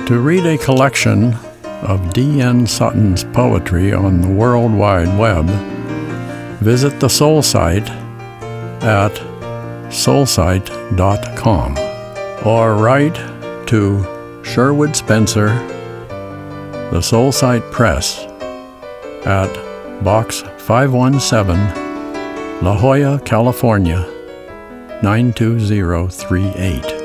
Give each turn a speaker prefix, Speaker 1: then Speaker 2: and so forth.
Speaker 1: To read a collection of D.N. Sutton's poetry on the World Wide Web, visit the Soul Site at soulsite.com or write to Sherwood Spencer, The Soul Site Press, at Box 517, La Jolla, California, 92038.